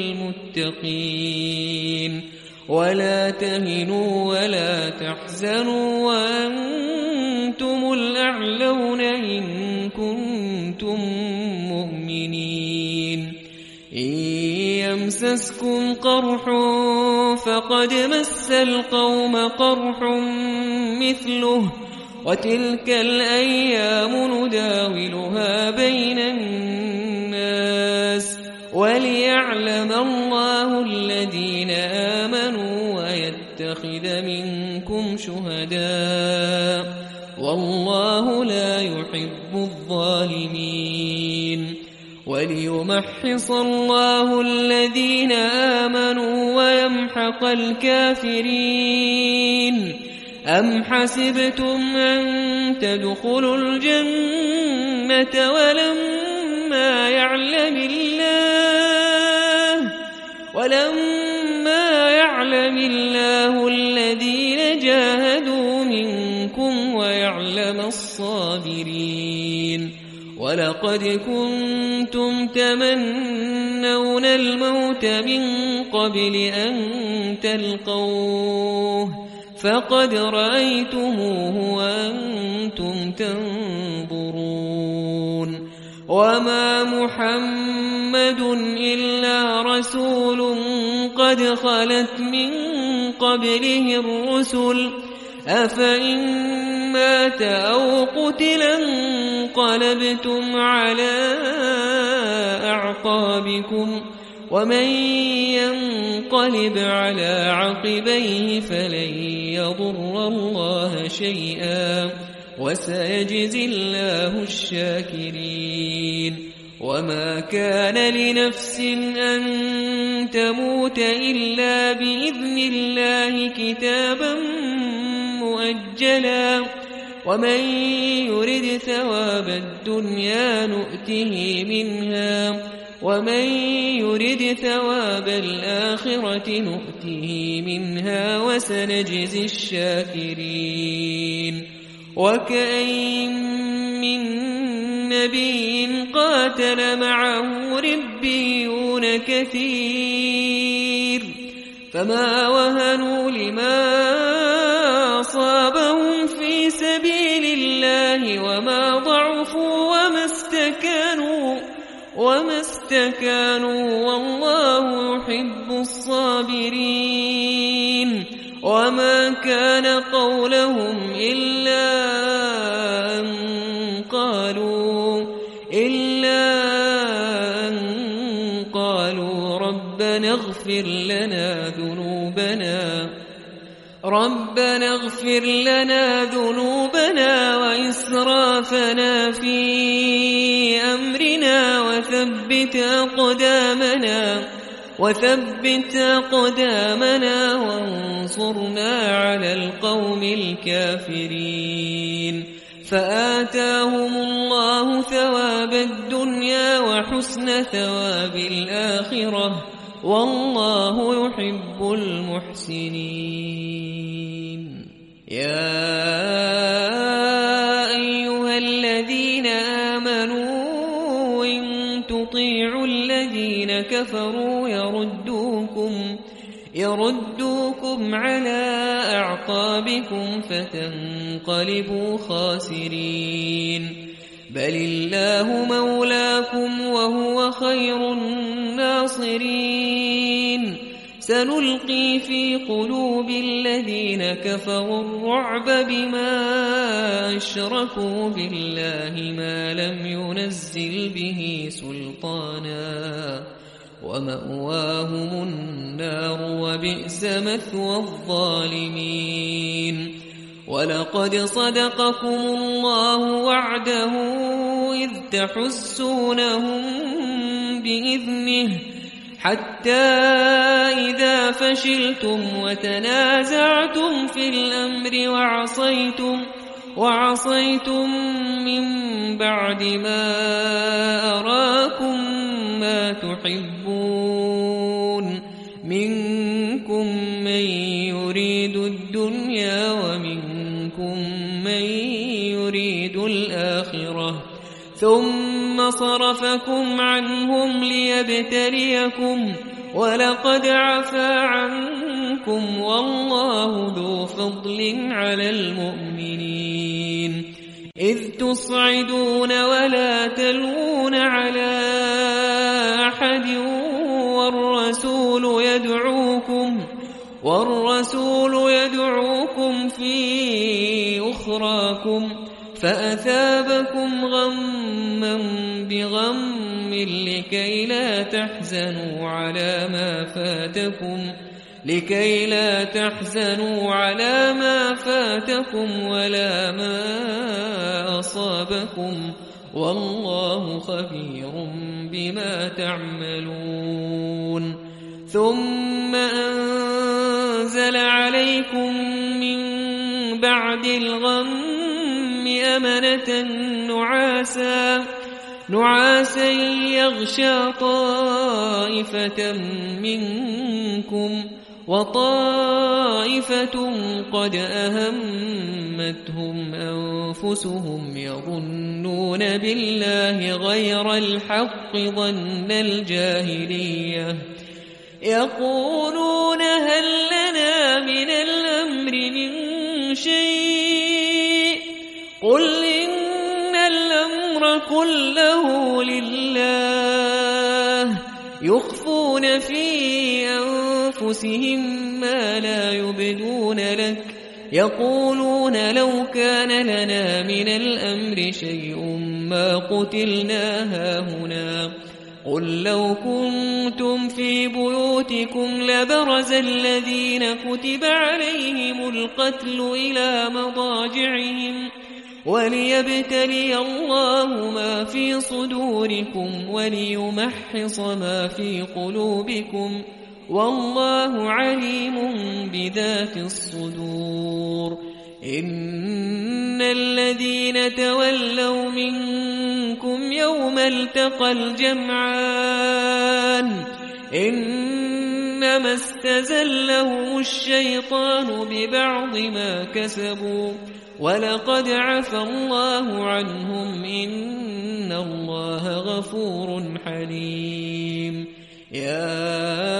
[SPEAKER 2] للمتقين. ولا تهنوا ولا تحزنوا وأنتم الأعلون إن كنتم مؤمنين. إن يمسسكم قرح فقد مس القوم قرح مثله وتلك الأيام نداولها بين الناس وليعلم الله الذين آمنوا ويتخذ منكم شهداء والله لا يحب الظالمين. وليمحص الله الذين آمنوا ويمحق الكافرين. أم حسبتم أن تدخلوا الجنة ولما يعلم الله ولما يعلم الله الذين جاهدوا منكم ويعلم الصابرين. ولقد كنتم تمنون الموت من قبل أن تلقوه فقد رأيتموه وأنتم تنظرون. وما محمد إلا رسول قد خلت من قبله الرسل أفإن مات أو قتل انقلبتم على أعقابكم ومن ينقلب على عقبيه فلن يضر الله شيئا وسيجزي الله الشاكرين. وما كان لنفس أن تموت إلا بإذن الله كتابا مؤجلا ومن يرد ثواب الدنيا نؤته منها ومن يرد ثواب الآخرة نؤته منها وسنجزي الشاكرين. وكأين من نبي قاتل معه ربيون كثير فما وهنوا لما أصابهم في سبيل الله وما ضعفوا وما استكانوا وما استكانوا والله يحب الصابرين. وما كان قولهم إلا أن قالوا إلا أن قالوا ربنا اغفر لنا ذنوبنا ربنا اغفر لنا ذنوبنا وإسرافنا في أمرنا وثبت أقدامنا وثبت أقدامنا وانصرنا على القوم الكافرين. فآتاهم الله ثواب الدنيا وحسن ثواب الآخرة والله يحب المحسنين. يا أيها الذين آمنوا إن تطيعوا الذين الذين كفروا يردوكم يردوكم على أعقابكم فتنقلبوا خاسرين بل الله مولاكم وهو خير الناصرين سنلقي في قلوب الذين كفروا الرعب بما أشركوا بالله ما لم ينزل به سلطانا ومأواهم النار وبئس مثوى الظالمين ولقد صدقكم الله وعده إذ تحسونهم بإذنه حتى إذا فشلتم وتنازعتم في الأمر وعصيتم وعصيتم من بعد ما أراكم ما تحبون منكم من يريد الدنيا ومنكم من يريد الآخرة ثم صرفكم عنهم ليبتليكم ولقد عفا عنكم والله ذو فضل على المؤمنين إذ تصعدون ولا تلوون على أحد والرسول يدعوكم والرسول يدعوكم في أخراكم فأثابكم غما بغم لكي لا تحزنوا على ما فاتكم لكي لا تحزنوا على ما فاتكم ولا ما أصابكم والله خبير بما تعملون ثم أنزل عليكم من بعد الغم أمنة نعاسا نعاسا يغشى طائفة منكم وطائفة قد أهمتهم أنفسهم يظنون بالله غير الحق ظن الجاهلية يقولون هل لنا من الأمر من شيء قل إن الأمر كله لله يخفون في أنفسهم ما لا يبدون لك يقولون لو كان لنا من الأمر شيء ما قتلنا هاهنا قل لو كنتم في بيوتكم لبرز الذين كتب عليهم القتل إلى مضاجعهم وليبتلي الله ما في صدوركم وليمحص ما في قلوبكم والله عليم بذات الصدور إن الذين تولوا منكم يوم التقى الجمعان إنما استزلهم الشيطان ببعض ما كسبوا ولقد عفى الله عنهم إن الله غفور حليم يا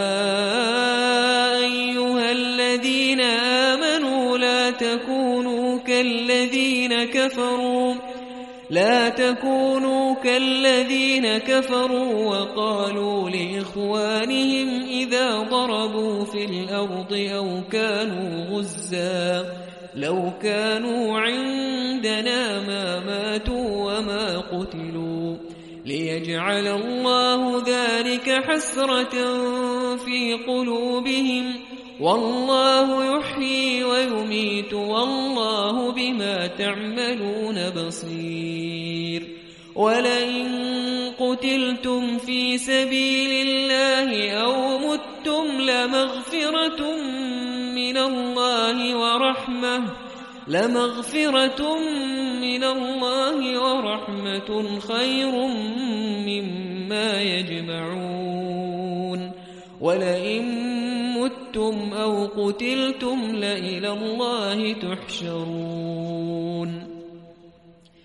[SPEAKER 2] أيها الذين آمنوا لا تكونوا كالذين كفروا لا تكونوا كالذين كفروا وقالوا لإخوانهم إذا ضربوا في الأرض أو كانوا غزا لو كانوا عندنا ما ماتوا وما قتلوا ليجعل الله ذلك حسرة في قلوبهم والله يحيي ويميت والله بما تعملون بصير ولئن قتلتم في سبيل الله أو متم لمغفرة من الله ورحمة لمغفرة من الله ورحمة خير مما يجمعون ولئن متم أو قتلتم لإلى الله تحشرون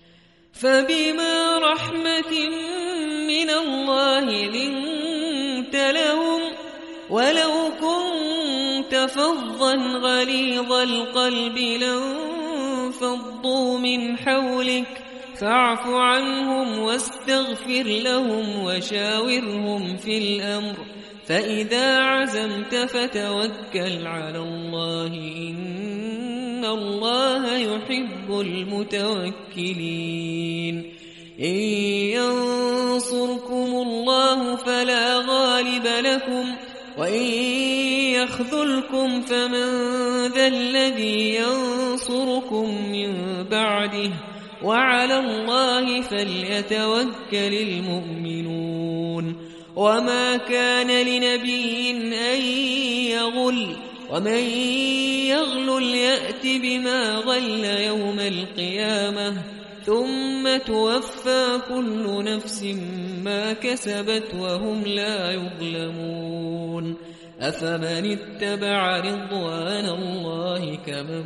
[SPEAKER 2] فبما رحمة من الله لنت لنت لهم ولو كنت فظا غليظ القلب لانفضوا من حولك فاعف عنهم واستغفر لهم وشاورهم في الأمر فإذا عزمت فتوكل على الله إن الله يحب المتوكلين إن ينصركم الله فلا غالب لكم وإن يخذلكم فمن ذا الذي ينصركم من بعده وعلى الله فليتوكل المؤمنون وما كان لنبي أن يغل ومن يغل يأت بما غل يوم القيامة ثم توفى كل نفس ما كسبت وهم لا يظلمون أفمن اتبع رضوان الله كمن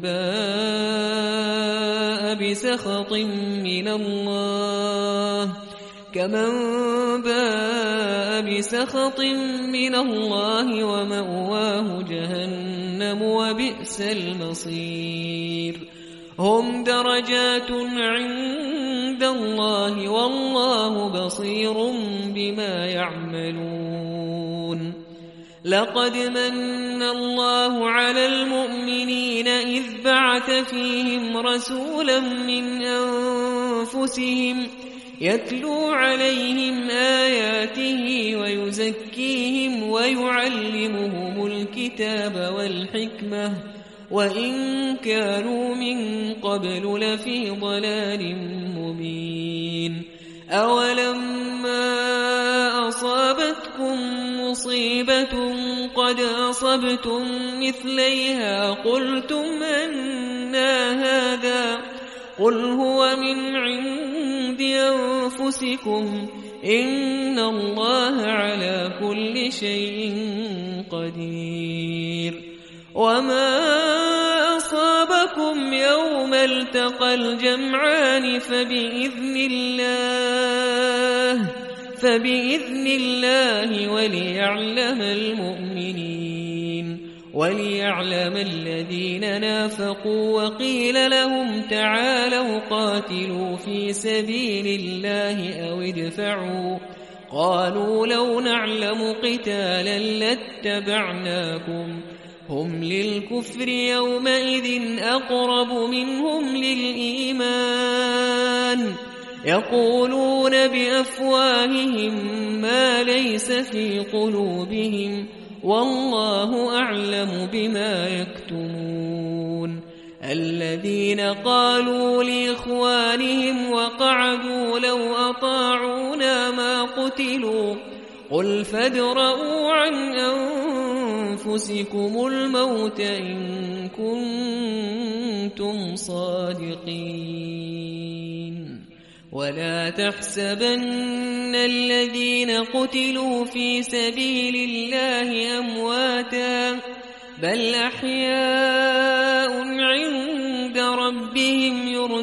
[SPEAKER 2] باء بسخط من الله كمن باء بسخط من الله ومأواه جهنم وبئس المصير هم درجات عند الله والله بصير بما يعملون لقد من الله على المؤمنين إذ بعث فيهم رسولا من أنفسهم يتلو عليهم آياته ويزكيهم ويعلمهم الكتاب والحكمة وإن كانوا من قبل لفي ضلال مبين أولما أصابتكم مصيبة قد أصبتم مثليها قلتم أنى هذا قل هو من عند أنفسكم إن الله على كل شيء قدير وما أصابكم يوم التقى الجمعان فبإذن الله فبإذن الله وليعلم المؤمنين وليعلم الذين نافقوا وقيل لهم تعالوا قاتلوا في سبيل الله أو ادفعوا قالوا لو نعلم قتالا لاتبعناكم هم للكفر يومئذ أقرب منهم للإيمان يقولون بأفواههم ما ليس في قلوبهم والله أعلم بما يكتمون الذين قالوا لإخوانهم وقعدوا لو أطاعونا ما قتلوا قل فادرءوا عن أنفسكم الموت إن كنتم صادقين ولا تحسبن الذين قتلوا في سبيل الله أمواتا بل أحياء عند ربهم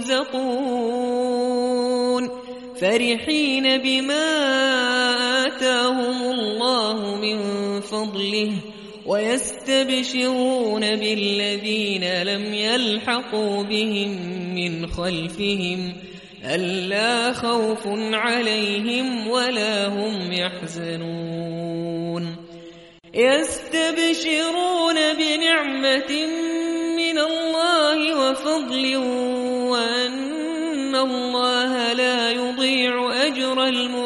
[SPEAKER 2] يرزقون فرحين بما آتاهم الله من فضله ويستبشرون بالذين لم يلحقوا بهم من خلفهم ألا خوف عليهم ولا هم يحزنون يستبشرون بنعمة من الله وفضل وأن الله لا يضيع أجر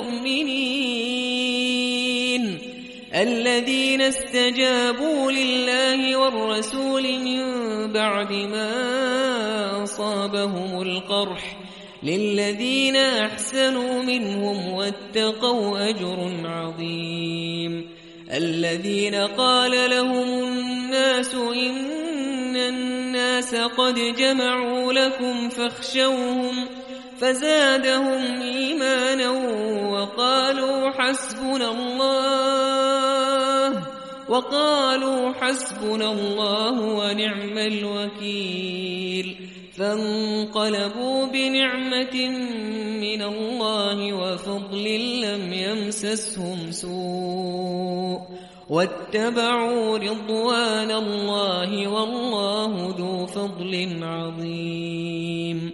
[SPEAKER 2] المؤمنين الذين استجابوا لله والرسول من بعد ما أصابهم القرح للذين أحسنوا منهم واتقوا أجر عظيم الذين قال لهم الناس إن الناس قد جمعوا لكم فاخشوهم فزادهم إيمانا وقالوا حسبنا الله وقالوا حسبنا الله ونعم الوكيل فانقلبوا بنعمة من الله وفضل لم يمسسهم سوء واتبعوا رضوان الله والله ذو فضل عظيم.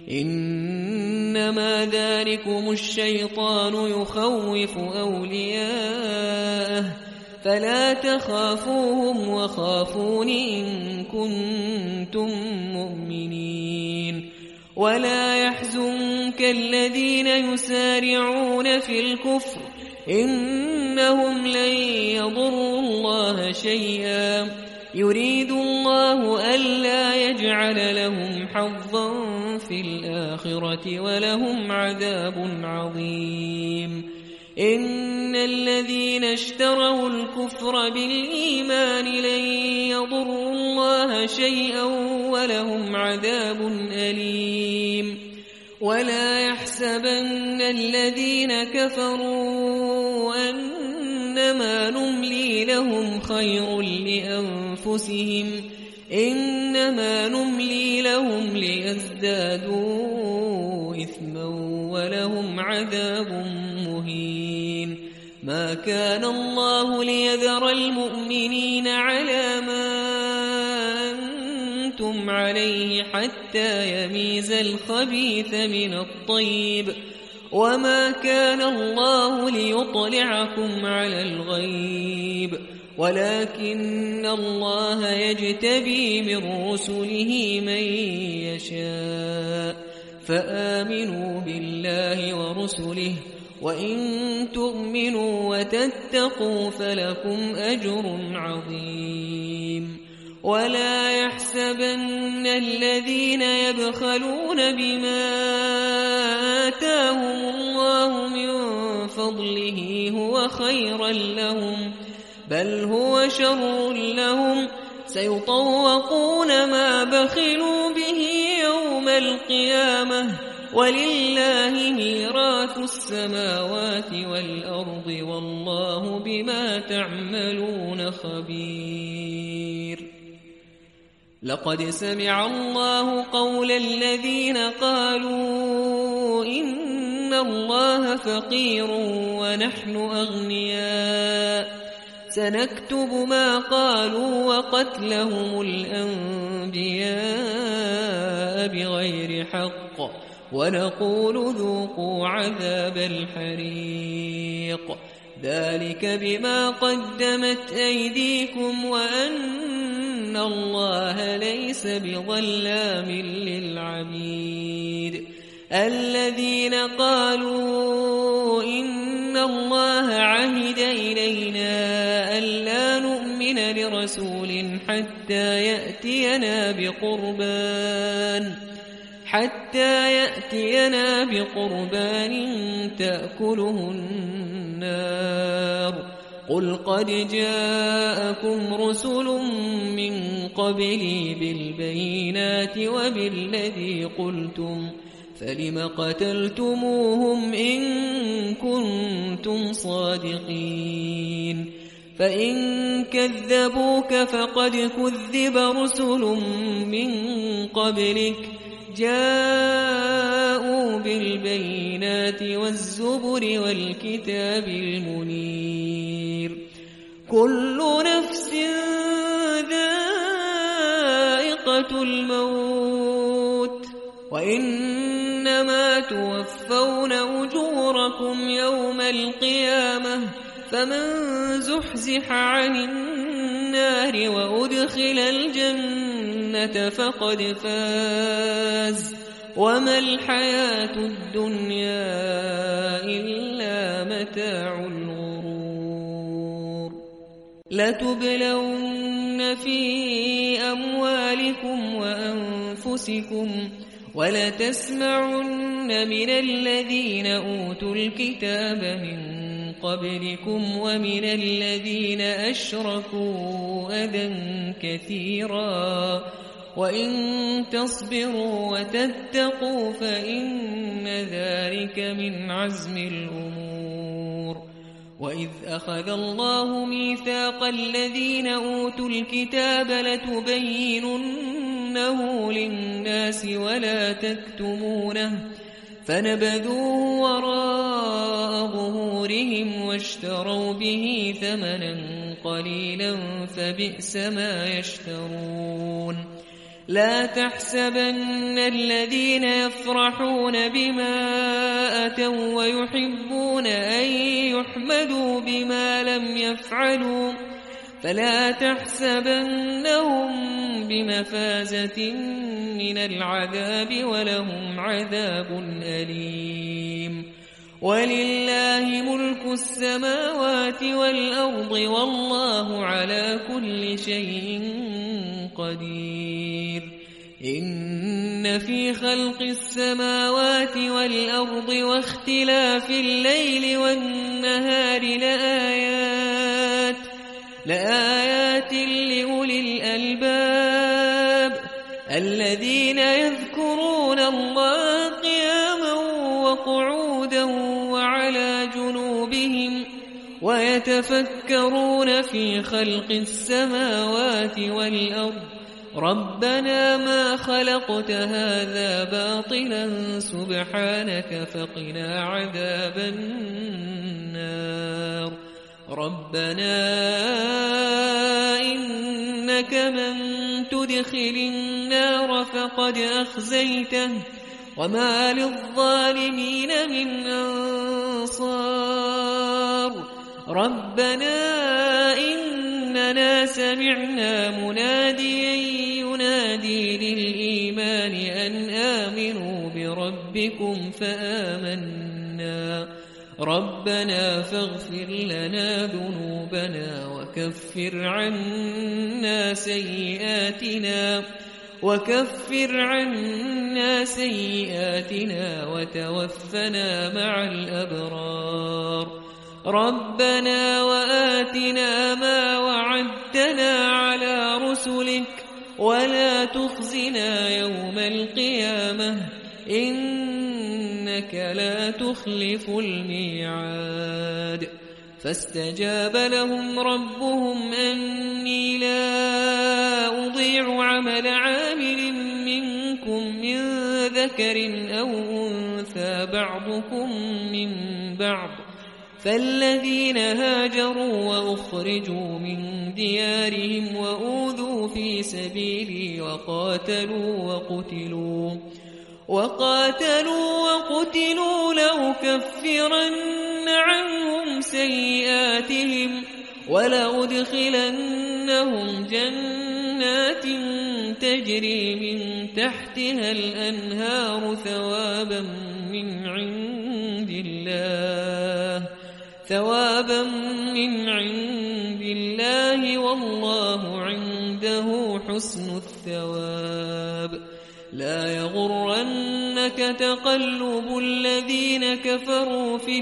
[SPEAKER 2] إنما ذلكم الشيطان يخوف أولياءه فلا تخافوهم وخافون إن كنتم مؤمنين. ولا يحزنك الذين يسارعون في الكفر إنهم لن يضروا الله شيئا يريد الله ألا يجعل لهم حظا في الآخرة ولهم عذاب عظيم. إن الذين اشتروا الكفر بالإيمان لن يضروا الله شيئا ولهم عذاب أليم. ولا يحسبن الذين كفروا أنما نملي لهم خير لأنفسهم إنما نملي لهم ليزدادوا إثما ولهم عذاب مهين. ما كان الله ليذر المؤمنين على ما أنتم عليه حتى يميز الخبيث من الطيب وما كان الله ليطلعكم على الغيب ولكن الله يجتبي من رسله من يشاء فآمنوا بالله ورسله وإن تؤمنوا وتتقوا فلكم أجر عظيم. ولا يحسبن الذين يبخلون بما آتاهم الله من فضله هو خيرا لهم بل هو شر لهم سيطوقون ما بخلوا به يوم القيامة ولله ميراث السماوات والأرض والله بما تعملون خبير. لقد سمع الله قول الذين قالوا إن الله فقير ونحن أغنياء سنكتب ما قالوا وقتلهم الأنبياء بغير حق ونقول ذوقوا عذاب الحريق ذلك بما قدمت أيديكم وأن الله ليس بظلام للعبيد. الذين قالوا إن الله عهد إلينا ألا نؤمن لرسول حتى يأتينا بقربان حتى يأتينا بقربان تأكله النار قل قد جاءكم رسل من قبلي بالبينات وبالذي قلتم فلم قتلتموهم إن كنتم صادقين. فإن كذبوك فقد كذب رسل من قبلك جاءوا بالبينات والزبر والكتاب المنير. كل نفس ذائقة الموت وإنما توفون أجوركم يوم القيامة فمن زحزح عن النار وأدخل الجنة فقد فاز وما الحياة الدنيا إلا متاع الغرور. لتبلون في أموالكم وأنفسكم ولتسمعن من الذين أوتوا الكتاب من قبلكم ومن الذين أشركوا أذى كثيرا وإن تصبروا وتتقوا فإن ذلك من عزم الأمور. وإذ أخذ الله ميثاق الذين أوتوا الكتاب لتبينن لتبيننه للناس ولا تكتمونه فنبذوه وراء ظهورهم واشتروا به ثمنا قليلا فبئس ما يشترون لا تحسبن الذين يفرحون بما أتوا ويحبون أن يحمدوا بما لم يفعلوا فلا تحسبنهم بمفازة من العذاب ولهم عذاب أليم ولله ملك السماوات والأرض والله على كل شيء قدير إن في خلق السماوات والأرض واختلاف الليل والنهار لآيات لآيات لأولي الألباب الذين يذكرون الله قياما وقعودا وعلى جنوبهم ويتفكرون في خلق السماوات والأرض ربنا ما خلقت هذا باطلا سبحانك فقنا عذاب النار ربنا إنك من تدخل النار فقد أخزيته وما للظالمين من أنصار ربنا إننا سمعنا مناديا ينادي للإيمان أن آمنوا بربكم فآمنا ربنا فاغفر لنا ذنوبنا وكفر عنا سيئاتنا وكفر عنا سيئاتنا وتوفنا مع الأبرار ربنا وآتنا ما وعدتنا على رسلك ولا تخزنا يوم القيامة إنك لا تخلف الميعاد فاستجاب لهم ربهم أني لا أضيع عمل عامل منكم من ذكر أو أنثى بعضكم من بعض فالذين هاجروا وأخرجوا من ديارهم وأوذوا في سبيلي وقاتلوا وقتلوا وقاتلوا وقتلوا لأكفرن عنهم سيئاتهم ولأدخلنهم جنات تجري من تحتها الأنهار ثوابا من عند الله ثوابا من عند الله والله عنده حسن الثواب لا يغرنك تقلب الذين كفروا في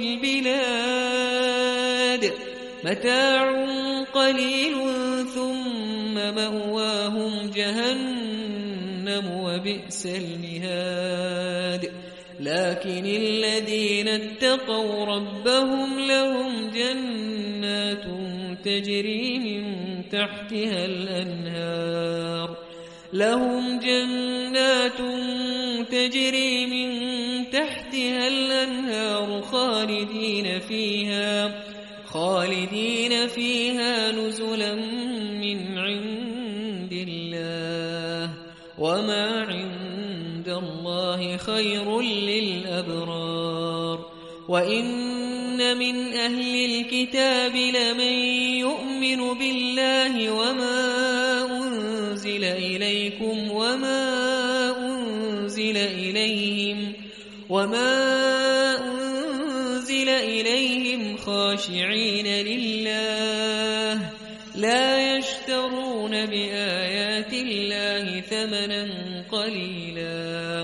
[SPEAKER 2] البلاد متاع قليل ثم مأواهم جهنم وبئس المهاد لكن الذين اتقوا ربهم لهم جنات تجري من تحتها الأنهار لهم جنات تجري من تحتها الأنهار خالدين فيها خالدين فيها نزلا من عند الله وما عند الله خير للأبرار وإن من أهل الكتاب لمن يؤمن بالله وما أنزل إليكم وما أنزل إليهم وما أنزل إليهم خاشعين لله لا يشترون بآيات الله ثمنا قليلا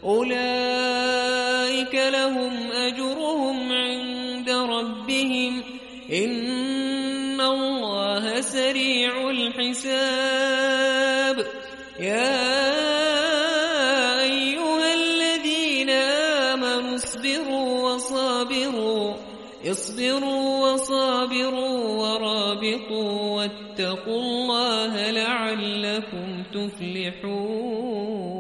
[SPEAKER 2] أولئك لهم أجرهم عند ربهم إن الله سريع الحساب يا أيها الذين آمنوا اصبروا وصابروا اصبروا وصابروا ورابطوا واتقوا الله لعلكم تفلحون.